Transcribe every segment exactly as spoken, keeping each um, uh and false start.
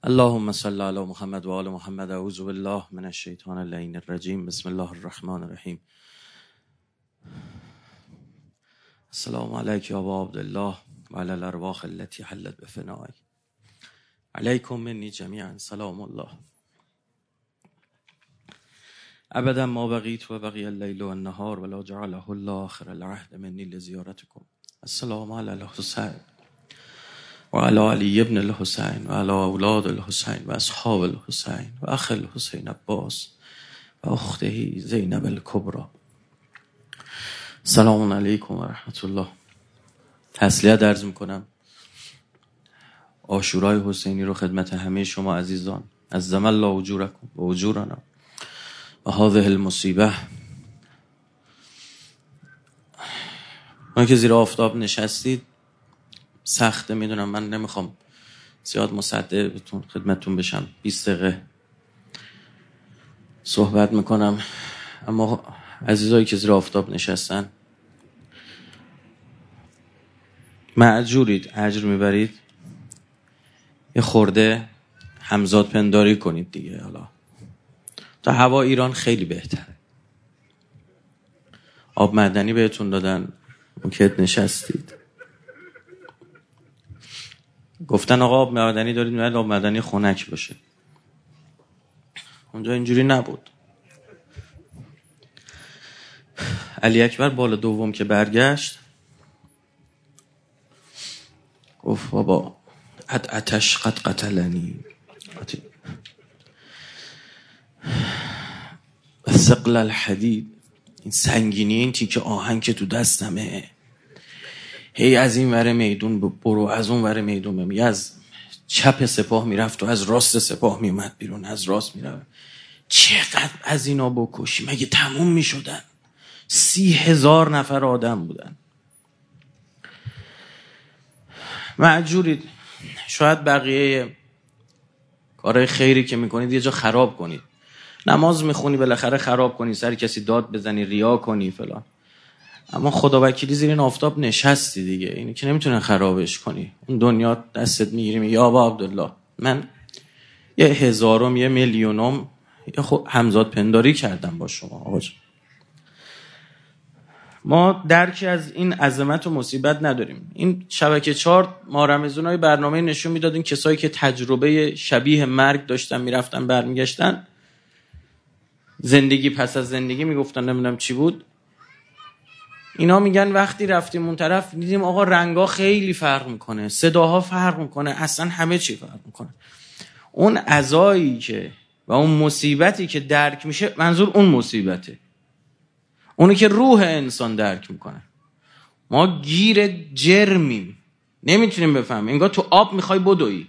اللهم صل علی محمد و آل محمد. اعوذ بالله من الشیطان اللعین الرجیم. بسم الله الرحمن الرحیم. السلام علیک یا ابا عبدالله و علی الارواح التي حلت بفنائی. علیکم منی جمیعا سلام الله. ابدا ما بقیت و بقی اللیل و النهار ولا جعله الله آخر العهد منی لزیارتکم. السلام علی الحسین و علی علی ابن الحسین و علی اولاد الحسین و اصحاب الحسین و اخ الحسین عباس و اخته زینب الکبری. سلام علیکم و رحمت الله. تسلیت عرض میکنم عاشورای حسینی رو خدمت همه شما عزیزان. عظم الله اجورکم و اجورنا و هذه المصیبه. ما که زیر آفتاب نشستید سخته، میدونم، من نمیخوام زیاد مصدع بتون خدمتتون بشم، بیست دقیقه صحبت میکنم، اما عزیزایی که زیر آفتاب نشستن معجورید، اجر میبرید، یه خورده همزاد پنداری کنید دیگه. حالا تا هوا ایران خیلی بهتره، آب معدنی بهتون دادن، موکت نشستید، گفتن آقا آب معدنی دارید، باید آب معدنی خنک باشه. اونجا اینجوری نبود. علی اکبر بال دوم که برگشت گفت بابا اتش قد قتلنی و ثقل الحدید، این سنگینی این تیکه آهن که تو دستمه، هی از این ور میدون برو از اون ور میدون بمی، از چپ سپاه میرفت و از راست سپاه میومد بیرون، از راست میرفت. چقدر از اینا بکشی مگه تموم میشدن؟ سی هزار نفر آدم بودن. معجورید، شاید بقیه کارهای خیری که میکنید یه جا خراب کنید، نماز میخونی بالاخره خراب کنی، سر کسی داد بزنی، ریا کنی فلان، اما خدا وکیلی زیر این آفتاب نشستی دیگه، اینی که نمیتونه خرابش کنی. اون دنیا دستت میگیریم یا ابا عبدالله من یه هزارم یه میلیونم یه خود همزاد پنداری کردم با شما. آقا ما درکی از این عظمت و مصیبت نداریم. این شبکه چهار ما رمضانای برنامه نشون میداد این کسایی که تجربه شبیه مرگ داشتن میرفتن برمیگشتن، زندگی پس از زندگی میگفتن نمیدونم چی بود، اینا میگن وقتی رفتیم اون طرف دیدیم آقا رنگا خیلی فرق میکنه، صداها فرق میکنه، اصلا همه چی فرق میکنه. اون عزایی که و اون مصیبتی که درک میشه، منظور اون مصیبته، اونی که روح انسان درک میکنه. ما گیر جرمیم، نمیتونیم بفهمیم، انگار تو آب میخوای بدوی.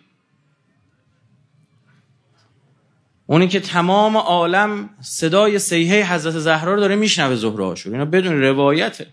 اونی که تمام عالم صدای صیحه حضرت زهرا رو داره میشنوه، زهره عاشور، اینا بدون روایته،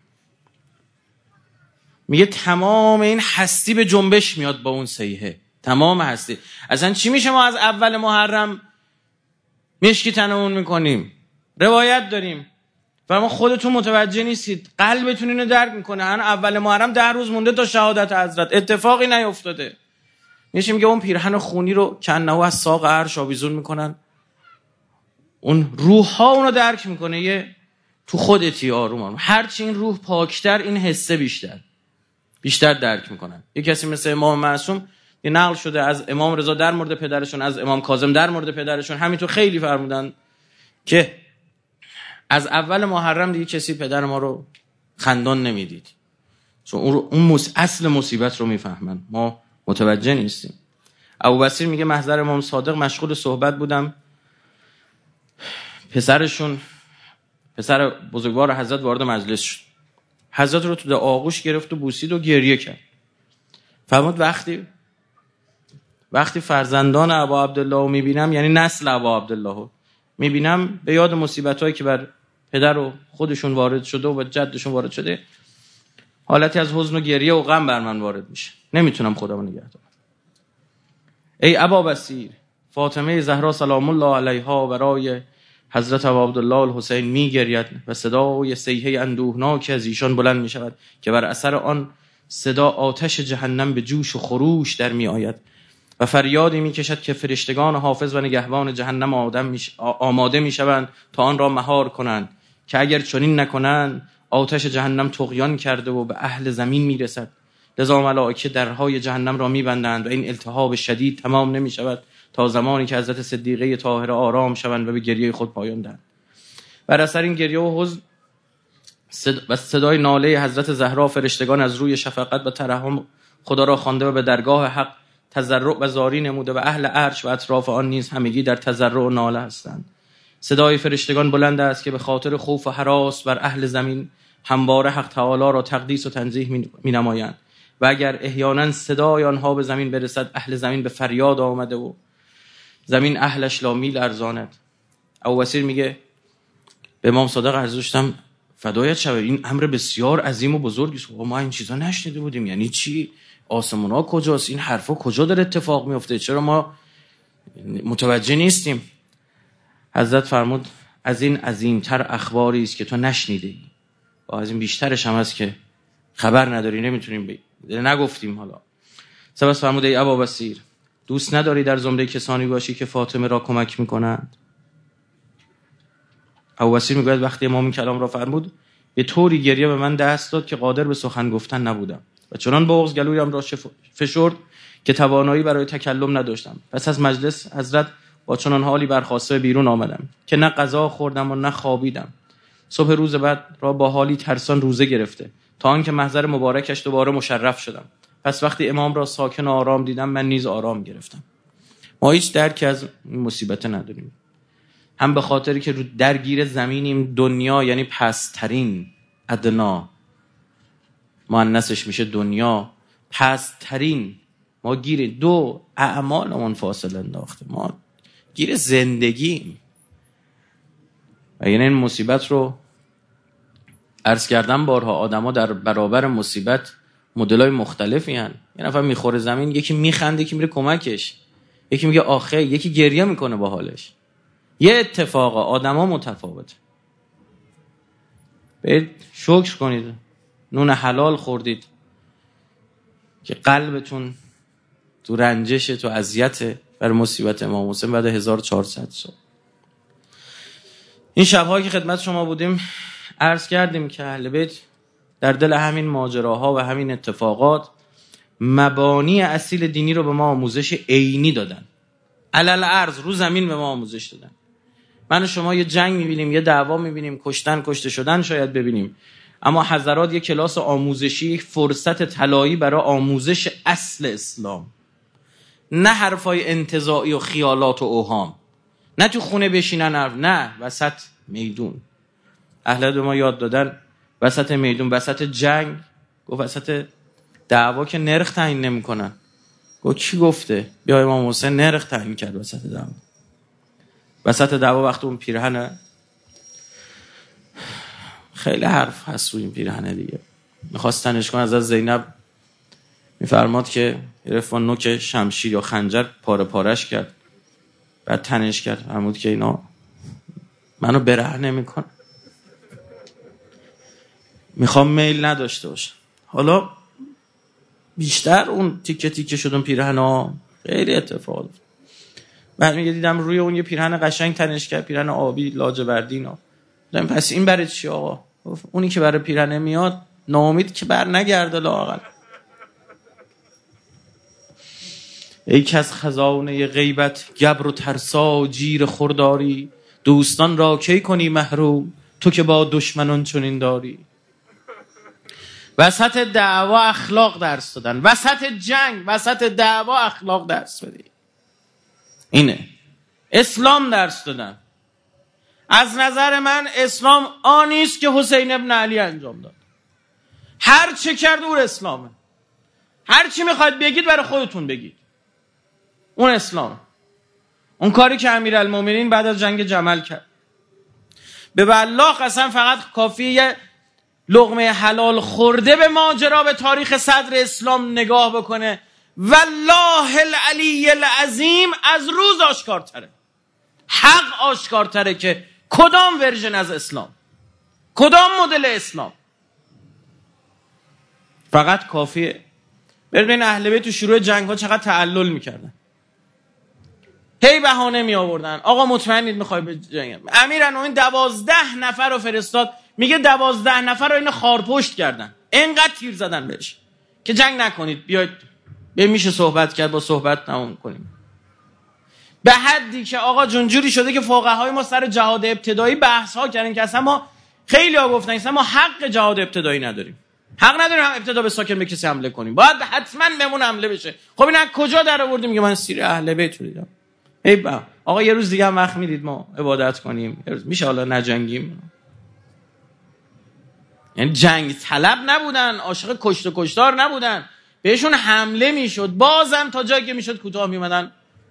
میگه تمام این هستی به جنبش میاد با اون صیحه، تمام هستی. اصلا چی میشه ما از اول محرم مشکی تنمون میکنیم، روایت داریم و ما خودتون متوجه نیستید، قلبتون اینو درک میکنه. هن اول محرم ده روز مونده تا شهادت حضرت، اتفاقی نیفتاده. میشه میگه اون پیرهن خونی رو کنه از ساق عرش آویزون میکنن، اون روح ها اونو درک میکنه. یه تو خودتی آروم آروم، هرچی این روح پاکتر این حسه بیشتر بیشتر درک میکنن. یه کسی مثل امام معصوم، یه نقل شده از امام رضا در مورد پدرشون، از امام کاظم در مورد پدرشون، همینطور خیلی فرمودن که از اول محرم دیگه کسی پدر ما رو خندان نمیدید، چون اون اصل مصیبت رو میفهمن، ما متوجه نیستیم. ابوبصیر میگه محضر امام صادق مشغول صحبت بودم، پسرشون پسر بزرگوار حضرت وارد مجلس شد، حضرت رو تو در آغوش گرفت و بوسید و گریه کرد. فرمود وقتی وقتی فرزندان ابا عبدالله رو میبینم، یعنی نسل ابا عبدالله رو میبینم، به یاد مصیبتایی که بر پدر و خودشون وارد شده و جدشون وارد شده، حالتی از حزن و گریه و غم بر من وارد میشه، نمیتونم خودمو نگه دارم. ای ابا بصیر، فاطمه زهرا سلام الله علیها برای حضرت ابا عبدالله الحسین میگرید و صدای صیحه اندوهناک از ایشان بلند میشود که بر اثر آن صدا آتش جهنم به جوش و خروش در می آید و فریادی میکشد که فرشتگان حافظ و نگهبان جهنم آدم میش... آماده میشوند تا آن را مهار کنند که اگر چنین نکنند آتش جهنم طغیان کرده و به اهل زمین میرسد. لذا ملائکه درهای جهنم را میبندند و این التهاب شدید تمام نمیشود تا زمانی که حضرت صدیقه طاهره آرام شوند و به گریه خود پایان دهند. بر اثر این گریه و حزن و صدای ناله حضرت زهرا فرشتگان از روی شفقت و ترحم خدا را خوانده و به درگاه حق تضرع و زاری نموده و اهل عرش و اطراف آن نیز همگی در تضرع و ناله هستند. صدای فرشتگان بلند است که به خاطر خوف و هراس بر اهل زمین همواره حق تعالی را تقدیس و تنزیه می نمایند و اگر احیانا صدای آنها به زمین برسد اهل زمین به فریاد آمده و زمین اهلش لا میل ارزاند. ابو بصیر میگه به امام صادق عرض داشتم فدایت شود، این امر بسیار عظیم و بزرگی است، ما این چیزا نشنیده بودیم، یعنی چی؟ آسمونا کجاست؟ این حرفا کجا داره اتفاق میفته؟ چرا ما متوجه نیستیم؟ حضرت فرمود از این عظیمتر اخباری است که تو نشنیده ای و از این بیشترش هم هست که خبر نداری، نمیتونیم بگیم، نگفتیم. حالا سپس فرمود ای ابا بصیر دوست نداری در زمره کسانی باشی که فاطمه را کمک میکنند؟ ابو بصیر میگوید وقتی امام این کلام را فرمود به طوری گریه به من دست داد که قادر به سخن گفتن نبودم و چنان بغض گلویم را فشرد که توانایی برای تکلم نداشتم. پس از مجلس حضرت با چنان حالی برخاسته بیرون آمدم که نه غذا خوردم و نه خوابیدم. صبح روز بعد را با حالی ترسان روزه گرفته تا آنکه محضر مبارکش دوباره مشرف شدم. پس وقتی امام را ساکن و آرام دیدم من نیز آرام گرفتم. ما هیچ درکی از مصیبت نداریم، هم به خاطری که رو درگیر زمینیم. دنیا یعنی پست‌ترین، ادنا مؤنثش میشه دنیا، پست‌ترین. ما گیر دو اعمالمون فاصله انداخته، ما گیر زندگیم. و یعنی این مصیبت رو عرض کردم بارها، آدما در برابر مصیبت مدلای مختلفی هن. یه نفر میخوره زمین، یکی میخنده، یکی میره کمکش، یکی میگه آخه، یکی گریه میکنه با حالش. یه اتفاقه، آدما متفاوته. برید شکر کنید نون حلال خوردید که قلبتون تو رنجش، تو اذیت بر مصیبت امام حسین بعد هزار و چهارصد سال. این شب‌هایی که خدمت شما بودیم عرض کردیم که اهل بیت در دل همین ماجراها و همین اتفاقات مبانی اصیل دینی رو به ما آموزش عینی دادن، علل ارض رو زمین به ما آموزش دادن. من و شما یه جنگ میبینیم، یه دعوا میبینیم، کشتن کشته شدن شاید ببینیم، اما حضرات یه کلاس آموزشی، یک فرصت طلایی برای آموزش اصل اسلام، نه حرفای انتزاعی و خیالات و اوهام، نه تو خونه بشینن حرف، نه وسط میدون. اهل به ما یاد دادن وسط میدون، وسط جنگ، گفت وسط دعوا که نرخ تعیین نمیکنن. گفت کی گفته؟ بیا امام حسین نرخ تعیین کرد وسط دعوا. وسط دعوا وقت اون پیرهن، خیلی حرف هست روی این پیرهنه دیگه، میخواستنش کن از از زینب میفرماد که گرفت نوک شمشیر یا خنجر پاره پارش کرد، بعد تنش کرد، فرمود که اینا منو برهنه میکن، میخوام میل نداشته باشه. حالا بیشتر اون تیکه تیکه شد اون پیرهن‌ها، خیلی اتفاق. بعد میگه دیدم روی اون یه پیرهن قشنگ تنش کرد، پیرهن آبی لاجوردی اینا. پس این برای چی آقا؟ اونی که برای پیرهن میاد ناامید که بر نگرده لااقل. ای که از خزانه غیبت گبر و ترسا جیر خورداری، دوستان را کی کنی محروم تو که با دشمنان چنین داری. وسط دعوا اخلاق درس دادن، وسط جنگ، وسط دعوا اخلاق درس بدی. اینه اسلام درس دادن. از نظر من اسلام آنیست که حسین ابن علی انجام داد. هر چه کرد اون اسلامه. هر چی میخواید بگید برای خودتون بگید، اون اسلام. اون کاری که امیرالمومنین بعد از جنگ جمل کرد، به والله قسم فقط کافیه یه لقمه حلال خورده به ماجرا، به تاریخ صدر اسلام نگاه بکنه، والله العلی العظیم از روز آشکارتره، حق آشکارتره که کدام ورژن از اسلام، کدام مدل اسلام. فقط کافیه ببین اهل بیت تو شروع جنگ ها چقدر تعلل میکردن. هی بهانه می آوردن. آقا مطمئنید میخوای به جنگ؟ امیرالمومنین دوازده نفر رو فرستاد، میگه دوازده نفر رو این خارپشت کردن، اینقدر تیر زدن بهش که جنگ نکنید، بیاید به میشه صحبت کرد، با صحبت تموم کنیم. به حدی که آقا جونجوری شده که فقهای ما سر جهاد ابتدایی بحث ها کردن که اصلا ما، خیلی ها گفتن اصلا ما حق جهاد ابتدایی نداریم، حق نداریم هم ابتدا به ساکن به کسی حمله کنیم، باید حتما بهمون حمله بشه. خب این از کجا در آوردیم؟ میگه من سیر اهل بیت رو دیدم. ای با آقا یه روز دیگه هم وقت میدید ما عبادت کنیم، یه روز میشه حالا نجنگیم. یعنی جنگ طلب نبودن، عاشق کشت و کشتار نبودن، بهشون حمله میشد، بازم تا جایی که میشد کوتاه میومدن.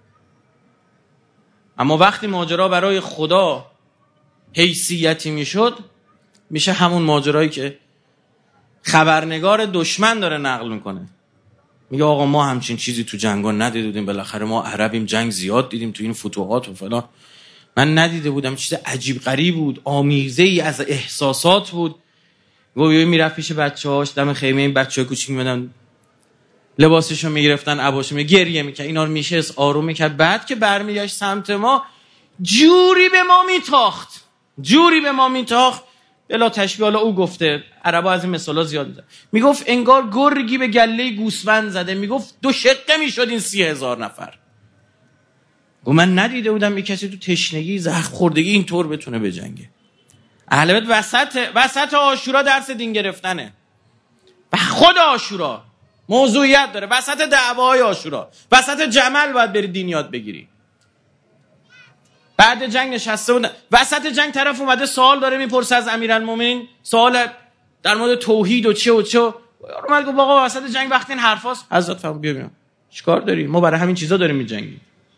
اما وقتی ماجرا برای خدا حیثیتی میشد، میشه همون ماجرایی که خبرنگار دشمن داره نقل میکنه، میگه آقا ما همچین چیزی تو جنگا ندیده بودیم، بالاخره ما عربیم، جنگ زیاد دیدیم تو این فتوحات و فلان، من ندیده بودم، چیز عجیب غریب بود، آمیزه ای از احساسات بود. گویا میرفت پیش بچه‌هاش دم خیمه، این بچه‌ها کوچیک میمدن لباسشو میگرفتن، عباشو می گریه میکرد، اینا رو میشه آروم میکرد. بعد که برمیگشت سمت ما، جوری به ما میتاخت، جوری به ما میتاخت بلا تشبیه. حالا او گفته، عربا از این مثالا زیاد میزنن، میگفت انگار گرگی به گله گوسفند زده، میگفت دو شقه میشد این سی هزار نفر. گفت من ندیده بودم یک کسی تو تشنگی زخم خوردگی اینطور بتونه بجنگه. اهل بیت وسط وسط عاشورا درس دین گرفتنه، و خود عاشورا موضوعیت داره، وسط دعواهای عاشورا، وسط جمل باید بری دین یاد بگیری. بعد جنگ نشسته بودن، وسط جنگ طرف اومده سوال داره میپرسه از امیرالمومنین، سوال در مورد توحید و چه و چه. اومد گفت آقا وسط جنگ وقتی این حرفاست، حضرت فرمود بیا ببین چیکار داری، ما برای همین چیزا داریم میجنگیم.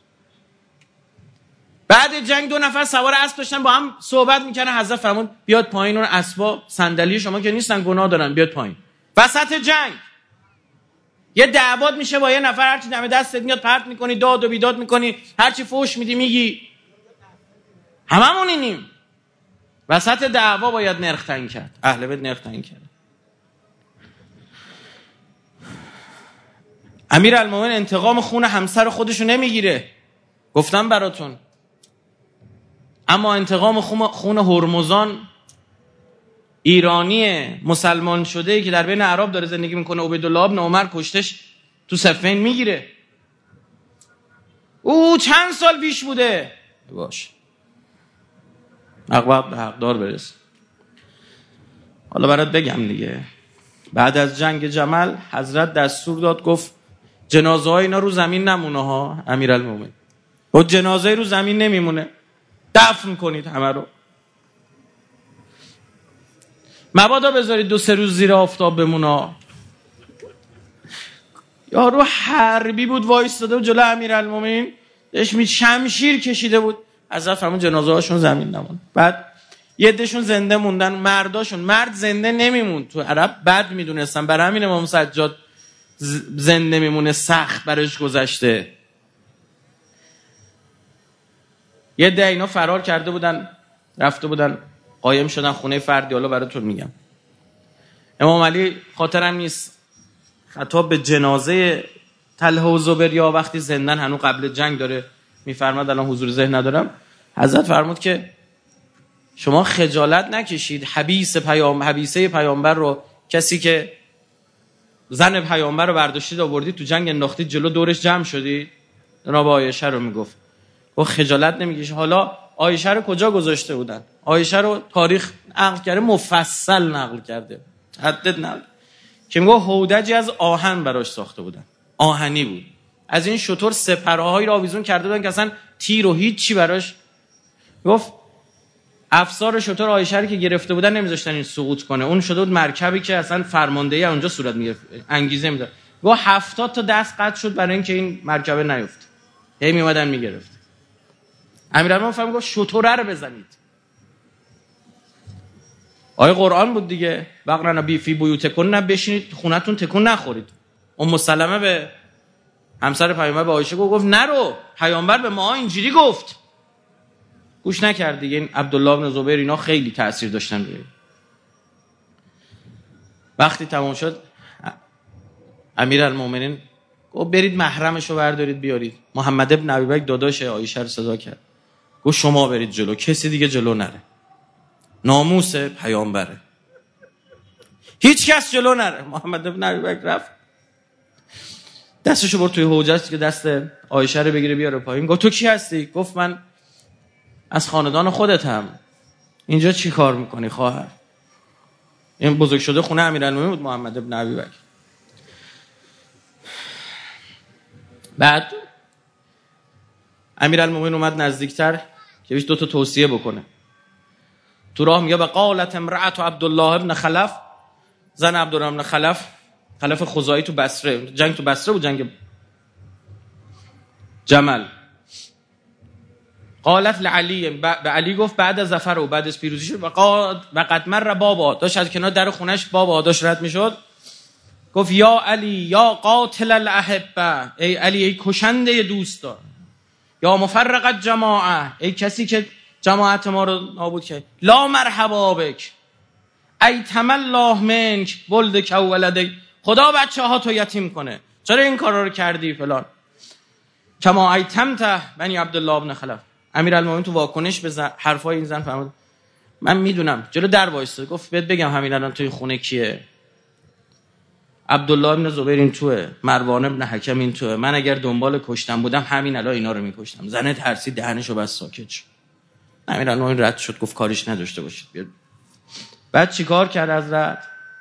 بعد جنگ دو نفر سوار اسب داشتن با هم صحبت میکنن، حضرت فرمود بیاد پایین، اون اسبا صندلی شما که نیستن گناه دارن، بیاد پایین. وسط جنگ یه دعوات میشه با یه نفر، هرچی دم دستت میاد پرت میکنی، داد و بیداد میکنی، هرچی فوش میدی میگی، هممون اینیم. وسط دعوا باید نرخ تعیین کرد، اهل بیت نرخ تعیین کرد. امیرالمومنین انتقام خون همسر خودشو نمیگیره، گفتم براتون، اما انتقام خون هرمزان، ایرانی مسلمان شده که در بین عرب داره زندگی میکنه، عبیدالله ابن عمر کشتش تو صفین، میگیره. او چند سال پیش بوده، باش حق به حقدار برس. حالا برات بگم دیگه، بعد از جنگ جمل حضرت دستور داد، گفت جنازه های اینا رو زمین نمونه ها. امیرالمومنین و جنازه رو زمین نمیمونه، دفن کنید همه رو، مبادا بذارید دو سه روز زیر آفتاب بمونه. یارو حربی بود وایستاده و جلو امیرالمومنین داشت می شمشیر کشیده بود، حضرت فرمود جنازه هاشون زمین نمون. بعد یه عدهشون زنده موندن، مرداشون، مرد زنده نمیموند تو عرب، بد میدونستن، برای همین امام سجاد زنده میمونه، سخت برش گذشته. یه ده اینا فرار کرده بودن، رفته بودن قایم شدن خونه فردی. حالا براتون میگم، امام علی خاطرم نیست خطاب به جنازه طلحه و زبیر یا وقتی زندن هنوز قبل جنگ داره میفرماد، الان حضور ذهن ندارم، حضرت فرمود که شما خجالت نکشید، حبیس پیام حبیسه پیامبر رو، کسی که زن پیامبر رو برداشتید آوردید تو جنگ انداختید جلو، دورش جمع شدید. جناب عایشه رو میگفت و خجالت نمیکشه. حالا عایشه رو کجا گذاشته بودن؟ عایشه رو تاریخ نقل کرده، مفصل نقل کرده، حدد نقل که میگه هودجی از آهن براش ساخته بودن، آهنی بود، از این شطور سپرهایی رو آویزون کرده بودن که اصلا تیر و هیچ چی براش. گفت افسار شطور عایشه رو که گرفته بودن نمیذاشتن این سقوط کنه، اون شده بود مرکبی که اصلا فرماندهی اونجا صورت میگرفت، انگیزه میداد. گفت هفتاد تا دست قطع شد برای اینکه این مرکبه نیفت، هی میومدن میگرفت. امیرالمومنین فهم گفت شطوره رو بزنید. آیه قرآن بود دیگه، وقرنا بی فی بیوتکن، نه بشینید خونتون تکون نخورید. ام سلمه به همسر پیامبر به عایشه گفت نرو، پیامبر به ما اینجوری گفت، گوش نکرد دیگه. این عبدالله ابن زبیر اینا خیلی تأثیر داشتن روی. وقتی تمام شد امیرالمومنین گفت برید محرمشو بردارید بیارید. محمد ابن ابیبکر داداش عایشه رو صدا کرد، گفت شما برید جلو، کسی دیگه جلو نره، ناموس پیامبره، هیچ کس جلو نره. محمد ابن ابیبکر رفت دستشو برد توی حوض که دست عایشه رو بگیره بیاره پایین. گفت تو کی هستی؟ گفت من از خاندان خودتم. اینجا چی کار میکنی خواهر؟ این بزرگ شده خونه امیرالمومنین بود محمد ابن ابیبکر. بعد امیرالمومنین اومد نزدیکتر که بهش دو تا توصیه بکنه. تو راه میگه قالت امرأة عبدالله ابن خلف، زن عبدالله ابن خلف، خلف خزاعی تو بصره، جنگ تو بصره بود، جنگ جمل. قالت لعلی، به علی گفت بعد از ظفر و بعد از پیروزی شد، و قد مر بابا، داشت از کنار در خونش بابا داشت رد میشد، گفت یا علی یا قاتل الاحبه، ای علی ای کشنده دوستا، یا مفرق الجماعه، ای کسی که جماعت ما رو نابود کرد، لا مرحبا بک، ای تملا منک ولدک و ولدک، خدا بچه ها تو یتیم کنه، چرا این کارا رو کردی فلان. کما ایتمته بنی عبدالله ابن خلف. امیرالمومنین تو واکنش به حرفای این زن فرمود من میدونم، جلو در وایساد، گفت بهت بگم همین الان توی خونه کیه؟ عبدالله ابن زبیر این توه، مروان ابن حکم این توه، من اگر دنبال کشتن بودم همین الان اینا رو میکشتم. زنه ترسید دهنشو بس ساکت شد. امیرالمومنین رد شد، گفت کاریش نداشته باشید بیاد. بعد چیکار کرد حضرت؟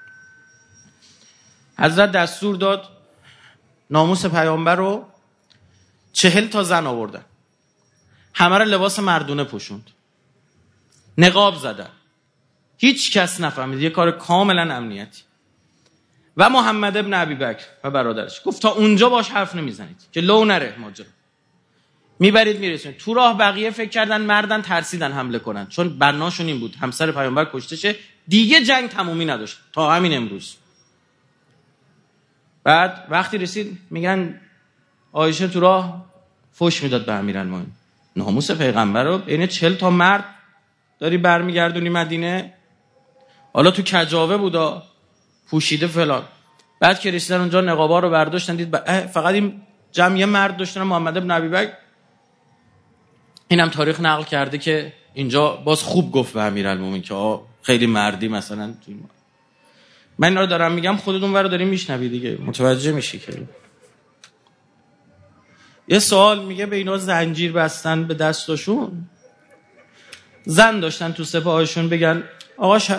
حضرت دستور داد ناموس پیامبر رو چهل تا زن آوردن، همه رو لباس مردونه پوشوند، نقاب زدن، هیچ کس نفهمید، یه کار کاملا امنیتی. و محمد ابن ابیبکر و برادرش گفت تا اونجا باش حرف نمیزنید که لو نره ماجرا، میبرید میرسونید. تو راه بقیه فکر کردن مردن، ترسیدن حمله کنن، چون بناشون این بود همسر پیامبر کشته شه، دیگه جنگ تمومی نداشت تا همین امروز. بعد وقتی رسید میگن عایشه تو راه فوش میداد به امیرالمومنین، ناموس پیغمبر رو بین چهل تا مرد داری برمیگردونی مدینه، حالا تو کجاوه بودا پوشیده فلان. بعد که رسیدن اونجا نقابا رو برداشتن، دید فقط این جمع یه مرد داشتن، محمد ابن ابیبکر. اینم تاریخ نقل کرده که اینجا باز خوب گفت به امیرالمومنین که آه خیلی مردی مثلا. من اینا رو دارم میگم، خودتون ور رو داریم میشنوی دیگه، متوجه میشی که یه سوال میگه به اینا زنجیر بستن به دستاشون، زن داشتن تو سپاهشون، بگن آقا ش...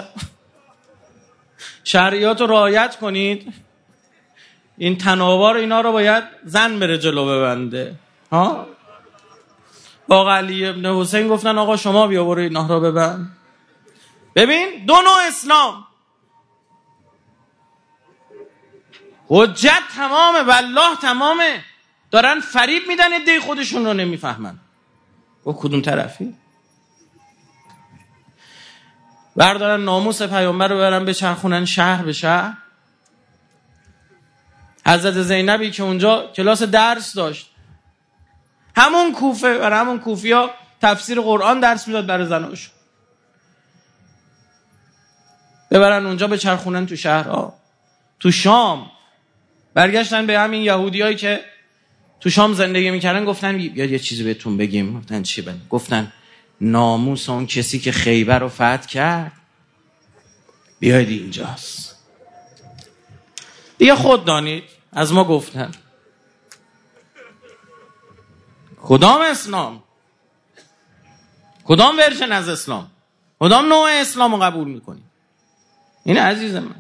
شرعیات رو رعایت کنید، این تناوار اینا رو باید زن بره جلو ببنده ها. با علی ابن حسین گفتن آقا شما بیا برو اینا رو ببند. ببین دو نوع اسلام، حجت تمامه والله تمامه، دارن فریب میدن ایده خودشون رو نمیفهمن. و کدوم طرفی؟ بردارن ناموس پیامبر رو برن بچرخونن شهر به شهر. حضرت زینبی که اونجا کلاس درس داشت، همون کوفه برای همون کوفیا تفسیر قرآن درس میداد برای زناش، ببرن اونجا بچرخونن تو شهرها. تو شام برگشتن به همین یهودیایی که تو شام زندگی میکردن، گفتن بیاد یه چیزی بهتون بگیم. گفتن چی بگیم؟ گفتن ناموس اون کسی که خیبر رو فتح کرد بیاید اینجاست دیگه، خود دانید از ما گفتن. کدام اسلام؟ کدام ورژن از اسلام؟ کدام نوع اسلام رو قبول میکنی؟ این عزیز من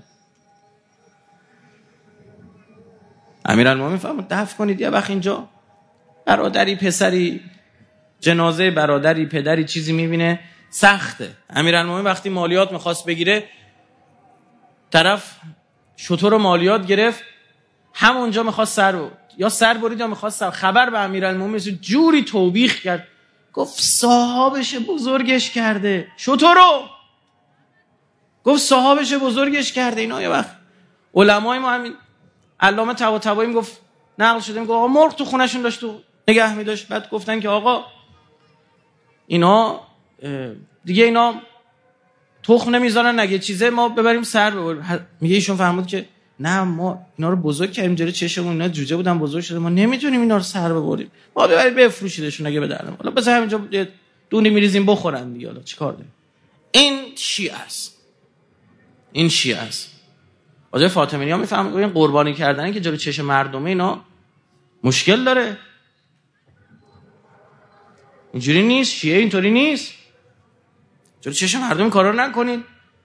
امیرالمومنین فرمود دفع کنید یه وقت اینجا برادری پسری، جنازه برادری پدری چیزی میبینه سخته. امیرالمومنین وقتی مالیات میخواست بگیره، طرف شطور مالیات گرفت، همونجا میخواست سر برید، یا سر برید یا میخواست سر. خبر به امیرالمومنین جوری توبیخ کرد، گفت صاحبش بزرگش کرده، شطورو گفت صاحبش بزرگش کرده. اینا یه وقت علمای ما همین علامه طباطبایی گفت نقل شده، میگه آقا مرغ تو خونهشون داشت تو نگه می‌داشت. بعد گفتن که آقا اینا دیگه اینا تخم نمیذارن، نگه چیزه ما ببریم سر ببریم. میگه ایشون فهمید که نه ما اینا رو بزرگ کردیم جلوی چشمون، اینا جوجه بودن بزرگ شده، ما نمیتونیم اینا رو سر ببریم، ما ببرید بفروشیدشون اگه به درم، حالا بذار همینجا دونه میریزیم بخورن دیگه، حالا چیکار داریم. این شیعه است، این شیعه است. آقای فاطمی ها میفهمن این قربانی کردنه که جلوی چشم مردمه اینا مشکل داره. اینجوری نیست، شیعه اینطوری نیست. جلوی چشم مردم کارا رو نکنید.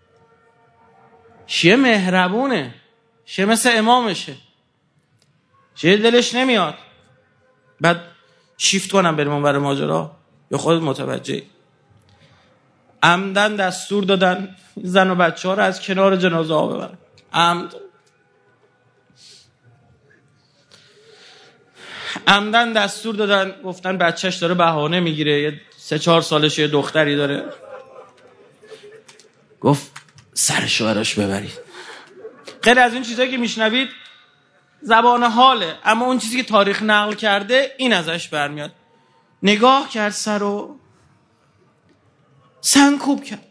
شیعه مهربونه، شیعه مثل امامشه، شیعه دلش نمیاد بعد شیفت کنم بریم اون برای ماجرا، یا خودت متوجهی. عمدن دستور دادن زن و بچه ها رو از کنار جنازه ها ببرن، عمد عمدن دستور دادن، گفتن بچهش داره بهانه میگیره، یه سه چهار سالشه، یه دختری داره، گفت سرشو براش ببرید. غیر از این چیزایی که میشنوید زبان حاله، اما اون چیزی که تاریخ نقل کرده این ازش برمیاد. نگاه کرد سرو سنگکوب کرد،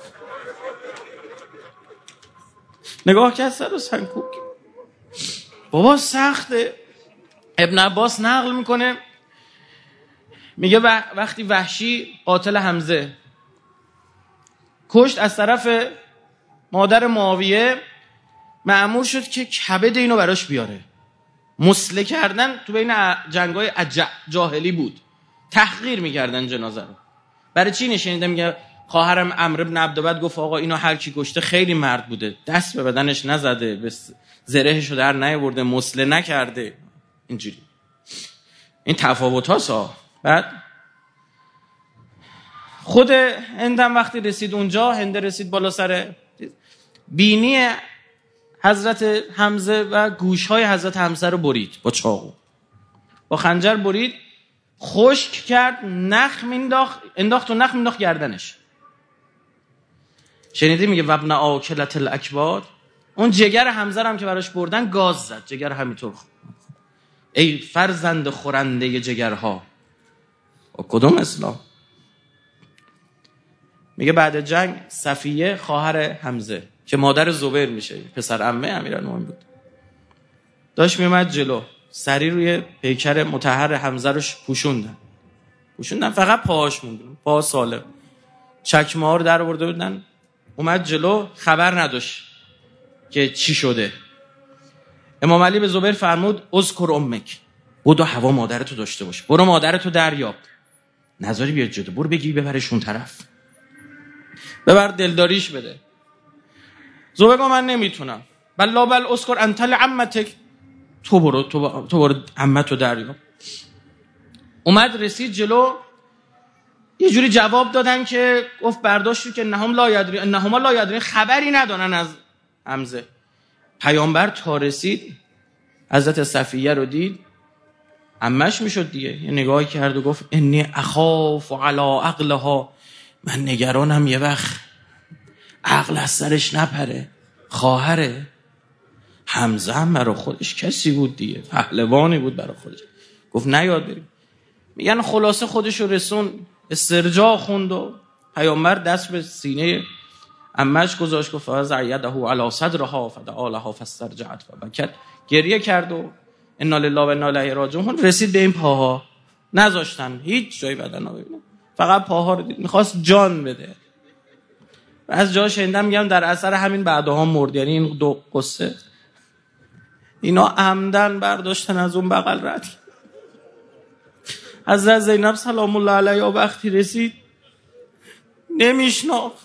نگاه کرد سرو سنگکوب کرد. بابا سخته. ابن عباس نقل میکنه، میگه وقتی وحشی قاتل حمزه کشت از طرف مادر معاویه، مأمور شد که کبد اینو براش بیاره. مسله کردن تو بین جنگای جاهلی بود، تحقیر میکردن جنازه رو. برای چی نشینیده؟ میگه خواهرم عمرو بن عبدالبد گفت آقا اینو هر کی کشته خیلی مرد بوده، دست به بدنش نزده، به زرهشو در نیاورده، مسله نکرده. اینجوری این تفاوت هاست. بعد خود هندم وقتی رسید اونجا، هند رسید بالا سر بینی حضرت حمزه و گوشهای حضرت حمزه رو برید با چاقو، با خنجر برید، خشک کرد، نخ انداخت انداخت و نخ انداخت گردنش. شنیدی میگه وابن آکلت الاکباد، اون جگر حمزه رو هم که براش بردن گاز زد، جگر همینطور. ای فرزند خورنده جگرها، و کدوم اسلام؟ میگه بعد جنگ صفیه خواهر حمزه که مادر زبیر میشه، پسر عمه امیرالمومنین بود، داشت میومد جلو، سری روی پیکر مطهر حمزه رو پوشوندن پوشوندن فقط پاهاش موند، پا سالم، چکمه ها رو در آورده بودن. اومد جلو، خبر نداشت که چی شده. امام علی به زبیر فرمود اذکر امک، بودو هوا مادرتو داشته باش، برو مادرتو دریاب، نذاری بیاد جلو، برو بگی ببرش اون طرف، ببر دلداریش بده. زبیر گفت من نمیتونم. بل لا بل اذکر انت لعمتک، تو برو تو, تو برو عمتو دریاب. اومد رسید جلو، یه جوری جواب دادن که گفت برداشت که انهم لا یدری انهما لا یدری، خبری ندارن از حمزه. پیامبر تا رسید حضرت صفیه رو دید، عمش میشد دیگه، یه نگاهی کرد و گفت انی اخاف علی عقلها، من نگرانم یه وقت عقل از سرش نپره. خواهره حمزه هم برای خودش کسی بود دیگه، پهلوانی بود برای خودش. گفت نیاد بریم. میگن خلاصه خودش رو رسون، استرجاع خوند و پیامبر دست به سینه عمش گذاشت، گفت فوضع یده علی صدرها فدعا لها فاسترجعت فبکت، گریه کرد و انا لله و انا الیه راجعون. رسید به این پاها، نذاشتن هیچ جایی بدن ها ببینن، فقط پاها رو دید، میخواست جان بده. و از جا شنیدم میگم در اثر همین بعدها مرد. یعنی این دو قصه اینا عمدن برداشتن از اون بغل رد. حضرت زینب سلام الله علیها وقتی رسید نمیشناخت،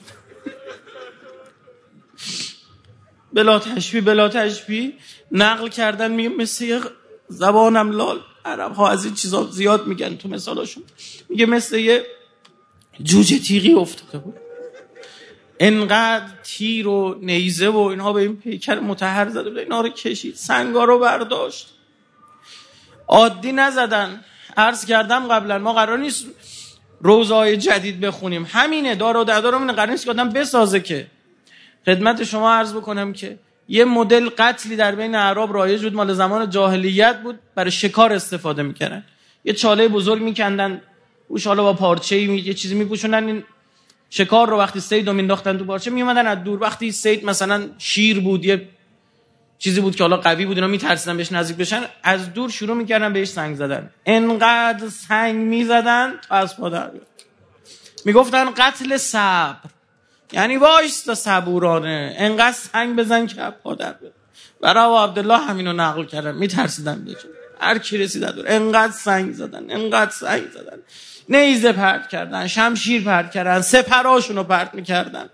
بلا تشبیه بلا تشبیه نقل کردن، میگه مثل یه زبانم لال، عرب ها از این چیزا زیاد میگن تو مثالاشون، میگه مثل یه جوجه تیغی افتاده بود، انقدر تیر و نیزه و اینها به این پیکر مطهر زده بود، اینا رو کشید، سنگا رو برداشت. عادی نزدن. عرض کردم قبلا ما قرار نیست روزهای جدید بخونیم، همینه دار و دردارمون، قرار نیست که آدم بسازه. که خدمت شما عرض بکنم که یه مدل قتلی در بین اعراب رایج بود، مال زمان جاهلیت بود، برای شکار استفاده میکردن. یه چاله بزرگ میکندن روش، حالا با پارچه‌ای می... یه چیزی میپوشوندن، این شکار رو وقتی صید رو مینداختن تو پارچه، میومدن از دور، وقتی صید مثلا شیر بود، یه چیزی بود که حالا قوی بود، اینا میترسیدن بهش نزدیک بشن، از دور شروع میکردن بهش سنگ زدن. انقدر سنگ میزدن تا از پا در بیاد. میگفتن قتل صبر، یعنی وایستا صبورانه، انقدر سنگ بزن که پا در بیاد. برای عبدالله همینو نقل کردن، میترسیدن بهش. هر کی رسید دور انقدر سنگ زدن، انقدر سنگ زدن، نیزه پرت کردن، شمشیر پرت کردن، سپراشونو پرت میکردن.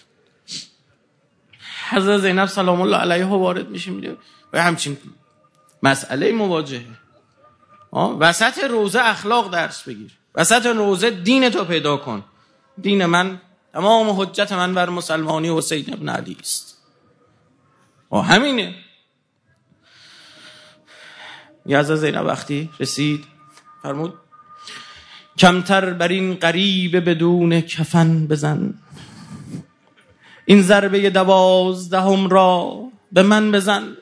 حضرت زینب سلام الله علیها وارد میشه، میگه و همچین مسئله مواجهه. وسط روزه اخلاق درس بگیر، وسط روزه دین تو پیدا کن. دین من، تمام حجت من بر مسلمانی حسین ابن علی است. و همینه. حضرت زینب وقتی رسید فرمود کمتر بر این غریب بدون کفن بزن، این ضربه دوازدهم را به من بزن.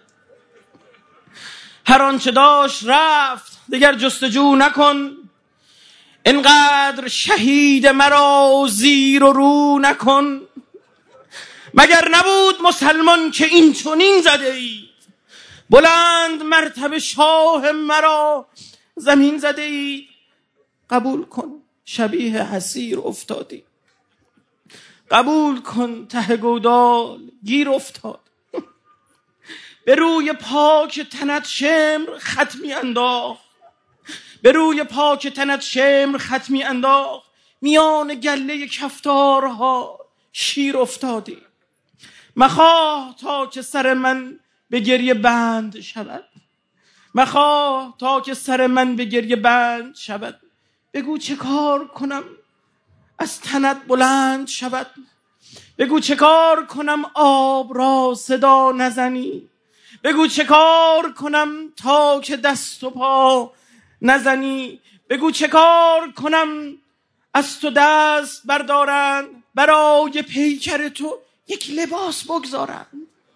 هر آنچه داشت رفت، دیگر جستجو نکن. اینقدر شهید مرا زیر و رو نکن. مگر نبود مسلمان که این چنین زده اید، بلند مرتبه شاه مرا زمین زده اید. قبول کن شبیه حسیر افتادی، قبول کن ته گودال گیر افتاد. به روی پاک تنت شمر ختمی انداخت، به روی پاک تنت شمر ختمی انداخت. میان گله کفتارها شیر افتادی. مخواه تا که سر من به گریه بند شود، مخواه تا که سر من به گریه بند شود. بگو چه کار کنم از تنت بلند شود، بگو چه کار کنم آب را صدا نزنی، بگو چه کار کنم تا که دست و پا نزنی، بگو چه کار کنم از تو دست بردارن، برای پیکر تو یک لباس بگذارن.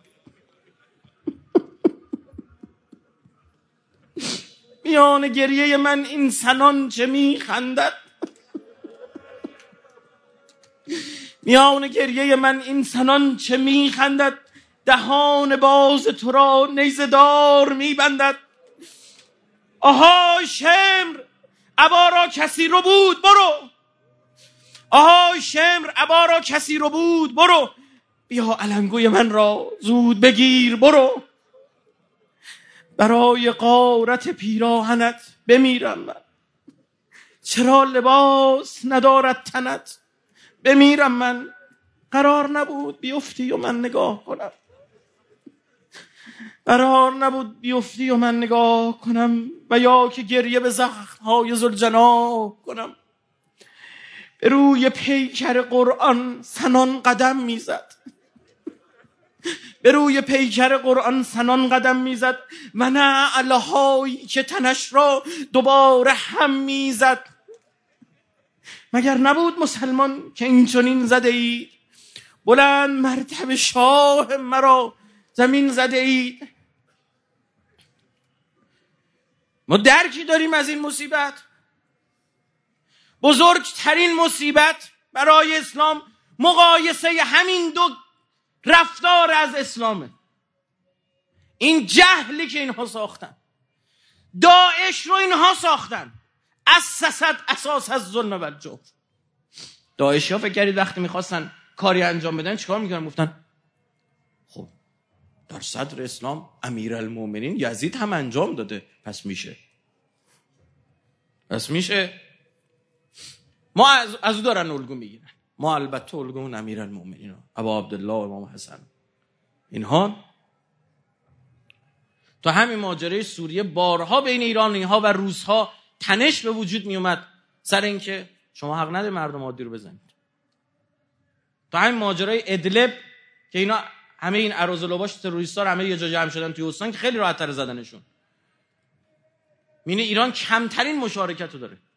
میان گریه من این سنان چه میخندد، میان گریه من این سنان چه میخندد. دهان باز تو را نیزه دار میبندد. آهای شمر ابا را کسی رو بود برو، آهای شمر ابا را کسی رو بود برو. بیا علنگوی من را زود بگیر برو. برای غارت پیراهنت بمیرم من، چرا لباس ندارد تنت بمیرم من. قرار نبود بیفتی و من نگاه کنم، قرار نبود بیفتی و من نگاه کنم، و یا که گریه به زخم‌های ذوالجناح کنم. به روی پیکر قرآن سنان قدم میزد، به روی پیکر قرآن سنان قدم میزد و نه الهایی که تنش را دوباره هم میزد. مگر نبود مسلمان که این چنین زده اید، بلند مرتبه شاه مرا زمین زده اید. ما درکی داریم از این مصیبت. بزرگترین مصیبت برای اسلام مقایسه همین دو رفتار از اسلامه. این جهلی که اینها ساختن، داعش رو اینها ساختن، اسست اساس از ظلم و الجور. داعشی ها فکر کردید وقتی میخواستن کاری انجام بدن چیکار میکردن؟ گفتن خب در صدر اسلام امیرالمومنین یزید هم انجام داده، پس میشه، پس میشه. ما از از او دارن الگو میگیرن. ما البته الگومون امیرالمومنین ابا عبدالله و امام حسن. اینها تو همین ماجرای سوریه بارها بین ایران اینها و روسها تنش به وجود می اومد سر اینکه شما حق نده مردم عادی رو بزنید. تو همین ماجرای ادلب که اینا همه این اراذلوباش تروریستا رو همه یه جا جمع شدن توی استان که خیلی راحت تر زدنشون. میینه ایران کمترین مشارکت رو داره.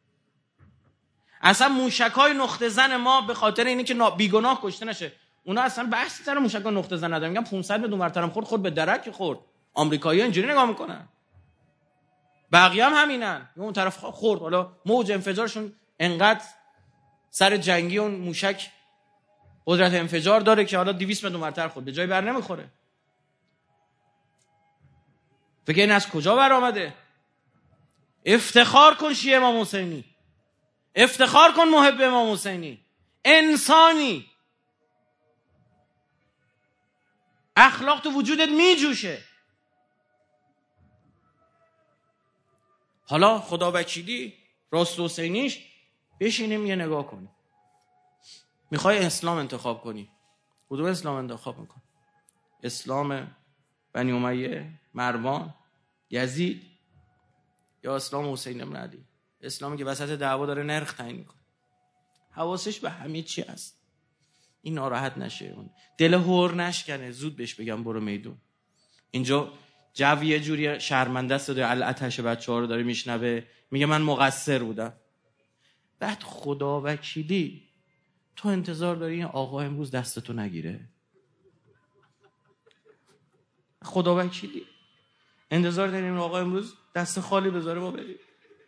اصلا موشکای نقطه زن ما به خاطر اینه که بیگناه کشته نشه، اونا اصلا بحثی سر موشکای نقطه زن ندارن. میگن پانصد میلیون ورترم خورد خورد به درک خورد. آمریکایی‌ها اینجوری نگاه میکنن، بقیه هم همینن. اون طرف خورد، حالا موج انفجارشون انقدر سر جنگی اون موشک قدرت انفجار داره که حالا دویست میلیون ورتر خورد به جای بر نمیخوره. فکر این از کجا برآمده؟ افتخار کن شیعه امام حسینی، افتخار کن محب امام حسینی، انسانی، اخلاق تو وجودت میجوشه. حالا خدا وکیلی راست حسینیش بشینیم یه نگاه کنیم. میخوای اسلام انتخاب کنی، کدوم اسلام انتخاب میکن؟ اسلام بنی امیه، مروان، یزید، یا اسلام حسین بن علی؟ اسلامی که وسط دعوا داره نرخ تعیین میکنه، حواسش به همه چی هست. این ناراحت نشه، اون دل هور نشکنه، زود بهش بگم برو میدون. اینجا جو یه جوری شرمنده است، داره العتش بچه‌ها رو داره میشنوه، میگه من مقصر بودم. بعد خدا وکیلی تو انتظار داری این آقا امروز دستتو نگیره؟ خدا وکیلی انتظار داری این آقا امروز دست خالی بذاره ما بریم؟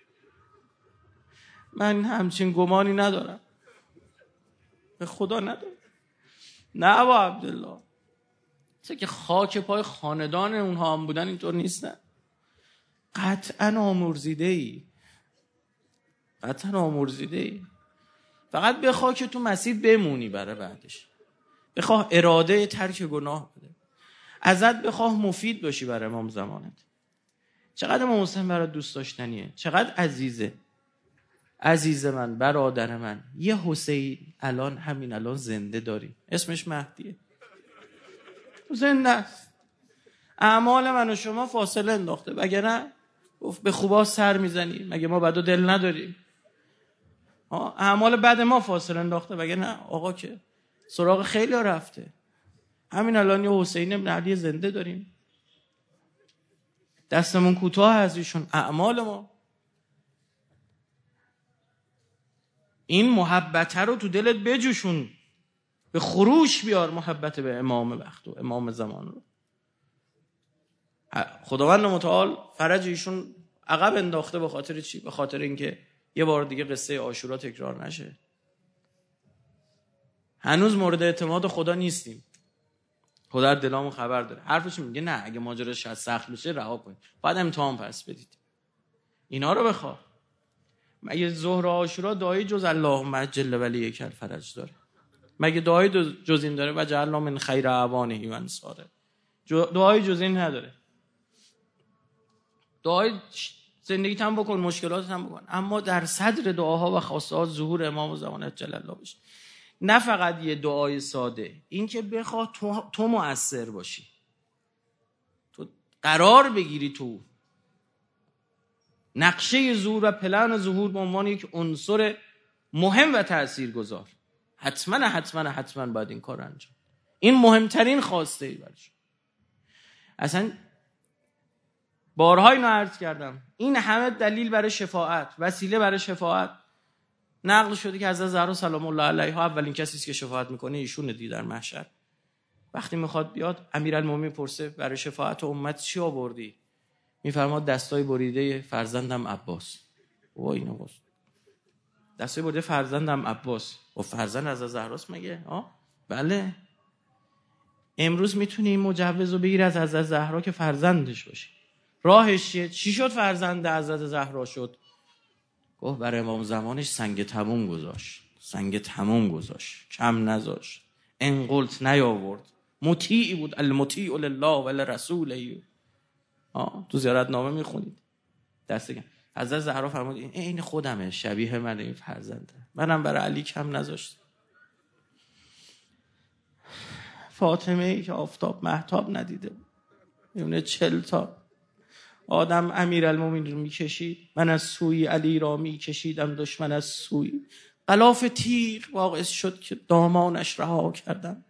من همچین گمانی ندارم، به خدا ندارم. نه با عبدالله، چه که خاک پای خاندان اونها هم بودن اینطور نیستن. قطعا آمرزیده ای، قطعا آمرزیده ای. فقط بخواه که تو مسیر بمونی برای بعدش، بخواه اراده ترک گناه بده، ازت بخواه مفید باشی برای امام زمانت. چقدر امام حسین برای دوست داشتنیه، چقدر عزیزه. عزیز من، برادر من، یه حسین الان همین الان زنده داریم، اسمش مهدیه، زنده است. اعمال من و شما فاصله انداخته، وگرنه به خوبا سر میزنی، مگه ما بد و دل نداریم؟ اعمال بد ما فاصله انداخته، وگرنه آقا که سراغ خیلی ها رفته. همین الان یه حسین ابن علی زنده داریم، دستمون کوتاه از ایشون. اعمال ما این محبت رو تو دلت بجوشون، به خروش بیار محبت به امام وقت و امام زمان رو. خداوند متعال فرج ایشون عقب انداخته. به خاطر چی؟ به خاطر اینکه یه بار دیگه قصه عاشورا تکرار نشه. هنوز مورد اعتماد خدا نیستیم، خدا دلامون خبر داره. حرفش میگه نه اگه ماجرا شاید سخت بشه رها کنید، بعد امتحان پس بدید. اینا رو بخواه. مگه ظهر و عاشورا دعایی جز اللهم عجل ولی کل فرج داره؟ مگه دعایی جز این داره؟ و جعلنا من خیر اعوانه و انصاره. دعایی جز این نداره. دعای زندگیت هم بکن، مشکلات هم بکن، اما در صدر دعاها و خواسته‌ها ظهور امام زمان جل الله بشه. نه فقط یه دعای ساده، این که بخواه تو, تو مؤثر باشی، تو قرار بگیری، تو نقشه ظهور و پلن ظهور به عنوان یک عنصر مهم و تاثیرگذار. حتما حتما حتما باید این کار انجام. این مهمترین خواسته ای برش. اصلا بارها اینو عرض کردم، این همه دلیل برای شفاعت، وسیله برای شفاعت نقل شده که حضرت زهرا سلام الله علیها اولین کسی است که شفاعت میکنه ایشون دی در محشر. وقتی میخواد بیاد امیرالمومنین پرسه برای شفاعت امت چی آوردی؟ میفرماد دستای بریده فرزندم عباس. و اینو گفت دستای بریده فرزندم عباس و فرزند از زهراست مگه؟ آه بله. امروز میتونی این مجوز رو بگیری از حضرت زهرا که فرزندش باشی. راهش چیه؟ چی شد فرزند حضرت زهرا شد؟ گفت برای امام زمانش سنگ تموم گذاشت، سنگ تموم گذاشت، کم نذاشت، انقلت نیاورد، مطیعی بود، المطیع لله و لرسوله. آه تو زیارت نامه میخونید دست کم. حضرت زهرا فرمود این خودمه، شبیه من، این فرزنده، منم برای علی کم نذاشت. فاطمه ای که آفتاب مهتاب ندیده بود، میونه چل تا آدم امیرالمومنین رو میکشید، من از سوی علی را میکشیدم، دشمن از سوی. غلاف تیر واقع شد که دامانش رها کردم.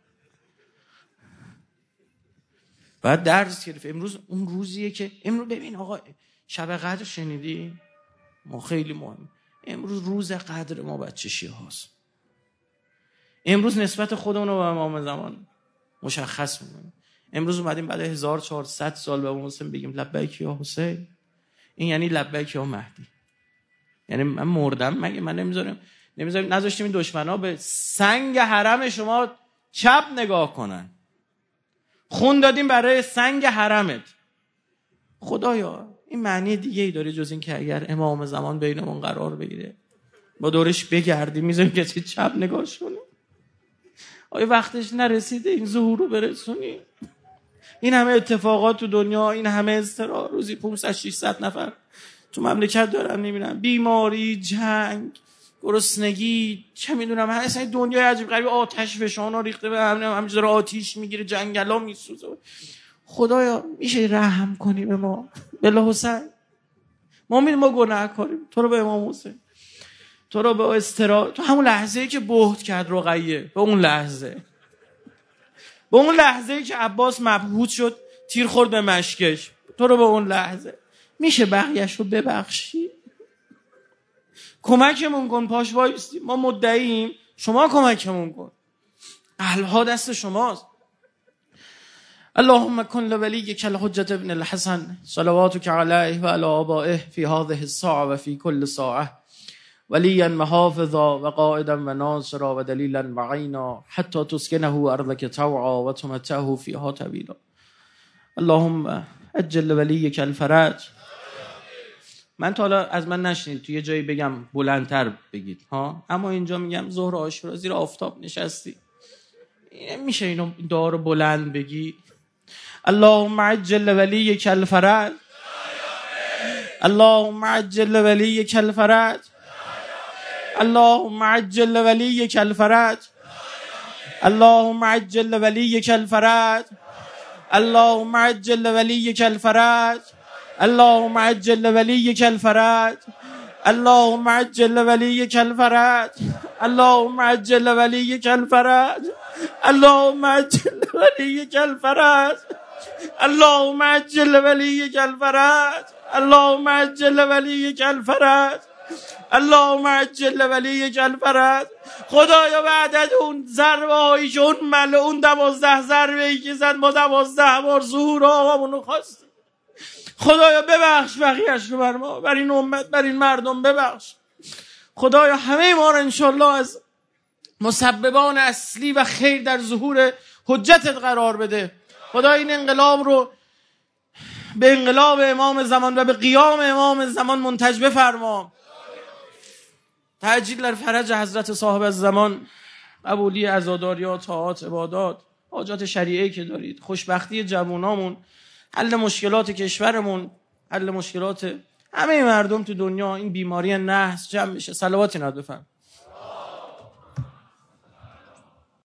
بعد درس گرفت. امروز اون روزیه که امروز ببین آقا شب قدر شنیدی؟ ما خیلی مهم. امروز روز قدر ما بچه شیعه هاست. امروز نسبت خودمون رو به امام زمان مشخص میکنیم. امروز اومدیم بعد هزار و چهارصد سال به امام حسین بگیم لبیک یا حسین. این یعنی لبیک یا مهدی. یعنی من مردم مگه؟ من نمیذارم نمیذارم نذاشتیم این دشمنا به سنگ حرم شما چپ نگاه کنن. خون دادیم برای سنگ حرمت. خدایا این معنی دیگه ای داره جز این که اگر امام زمان بینمون قرار بگیره با دورش بگردیم میذاریم کسی چپ نگاش کنه؟ آیا وقتش نرسیده این ظهور رو برسونی؟ این همه اتفاقات تو دنیا، این همه اضطراب، روزی پانصد ششصد نفر تو مملکت دارن نمیرن، بیماری، جنگ، گرسنگی، چه میدونم، هر اصلا دنیای عجیب غریب، آتش فشانا ریخته به هم، همینجوری آتش میگیره، جنگلا میسوزه. خدایا میشه رحم کنی به ما؟ بله حسین ما میدونیم ما گناهکاریم، تو رو به امام حسین، تو رو به استرا، تو همون لحظه‌ای که بهت کرد رقیه، به اون لحظه، به اون لحظه‌ای که عباس مبهوت شد تیر خورد به مشکش، تو رو به اون لحظه، میشه بقیه‌اش رو ببخشی؟ کمکمون کن، پاش وایسیم، ما مدعییم، شما کمکمون کن، قلب‌ها دست شماست. اللهم کن لولیک الحجة ابن الحسن صلواتک علیه و علی آبائه فی هذه الساعة و فی کل ساعة ولیا محافظا و قائدا و ناصرا و دلیلا و عینا حتی تسکنه ارضک طوعا و تمتعه فیها طویلا. اللهم عجل لولیک الفرج. من تا حالا از من نشنید تو یه جایی بگم بلندتر بگید ها، اما اینجا میگم ظهر عاشورا زیر آفتاب نشستی، میشه اینو دعا رو بلند بگی؟ اللهم عجل لولیک الفرج، اللهم عجل لولیک الفرج، اللهم عجل لولیک الفرج، اللهم عجل لولیک الفرج، اللهم عجل لولیک الفرج، اللهم عجل لولیک الفرج، اللهم عجل لولیک الفرج، اللهم عجل لولیک الفرج، اللهم عجل لولیک الفرج، اللهم عجل لولیک الفرج، اللهم عجل لولیک الفرج، اللهم عجل لولیک الفرج. خدایا بعد از اون ضربه هایی که اون ملعون دوازده ضربه ای که زد ما دوازده بار ظهور آقامونو خواستیم، خدایا ببخش بقیه‌اش رو بر ما، بر این امت، بر این مردم ببخش. خدایا همه ما رو انشالله از مسببان اصلی و خیر در ظهور حجتت قرار بده. خدا این انقلاب رو به انقلاب امام زمان و به قیام امام زمان منتج بفرما. تعجیل در فرج حضرت صاحب الزمان، قبولی عزاداریات، طاعات، عبادات، حاجات شریعی که دارید، خوشبختی جوانامون، حل مشکلات کشورمون، حل مشکلات همه مردم تو دنیا، این بیماری نحس جمع بشه. صلواتی ناد بفرم.